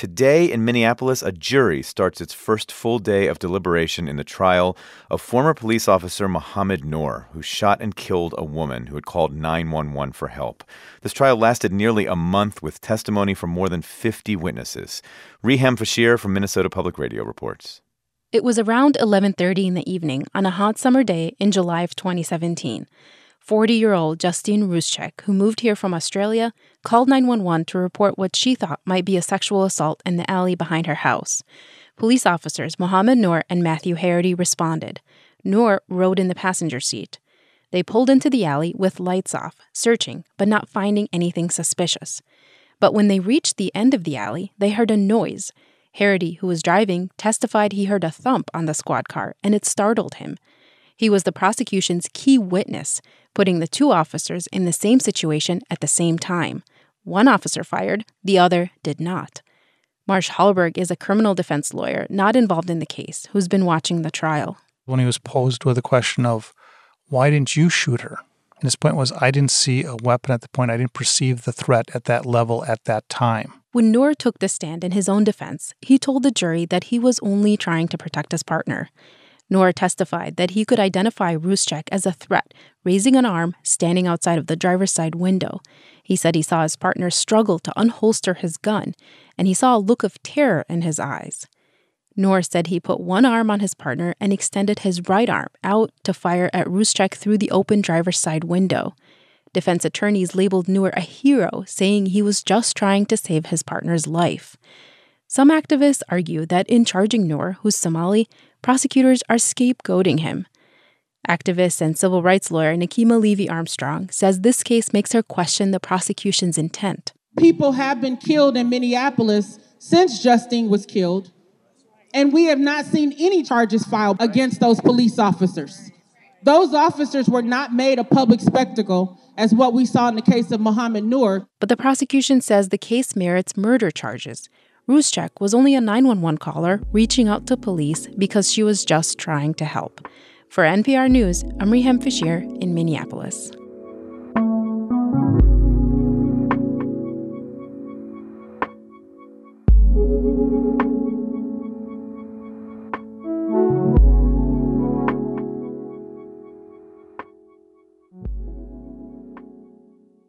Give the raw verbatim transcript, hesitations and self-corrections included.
Today in Minneapolis, a jury starts its first full day of deliberation in the trial of former police officer Mohamed Noor, who shot and killed a woman who had called nine one one for help. This trial lasted nearly a month with testimony from more than fifty witnesses. Reham Fashir from Minnesota Public Radio reports. It was around eleven thirty in the evening on a hot summer day in July of twenty seventeen. forty-year-old Justine Ruszczyk, who moved here from Australia, called nine one one to report what she thought might be a sexual assault in the alley behind her house. Police officers Mohamed Noor and Matthew Harity responded. Noor rode in the passenger seat. They pulled into the alley with lights off, searching, but not finding anything suspicious. But when they reached the end of the alley, they heard a noise. Harity, who was driving, testified he heard a thump on the squad car, and it startled him. He was the prosecution's key witness, putting the two officers in the same situation at the same time. One officer fired, the other did not. Marsh Hallberg is a criminal defense lawyer not involved in the case who's been watching the trial. When he was posed with the question of, why didn't you shoot her? And his point was, I didn't see a weapon at the point. I didn't perceive the threat at that level at that time. When Noor took the stand in his own defense, he told the jury that he was only trying to protect his partner. Noor testified that he could identify Ruszczyk as a threat, raising an arm, standing outside of the driver's side window. He said he saw his partner struggle to unholster his gun, and he saw a look of terror in his eyes. Noor said he put one arm on his partner and extended his right arm out to fire at Ruszczyk through the open driver's side window. Defense attorneys labeled Noor a hero, saying he was just trying to save his partner's life. Some activists argue that in charging Noor, who's Somali, prosecutors are scapegoating him. Activist and civil rights lawyer Nekima Levy-Armstrong says this case makes her question the prosecution's intent. People have been killed in Minneapolis since Justine was killed, and we have not seen any charges filed against those police officers. Those officers were not made a public spectacle, as what we saw in the case of Mohamed Noor. But the prosecution says the case merits murder charges. Ruszczyk was only a nine one one caller reaching out to police because she was just trying to help. For N P R News, I'm Reham Fashir in Minneapolis.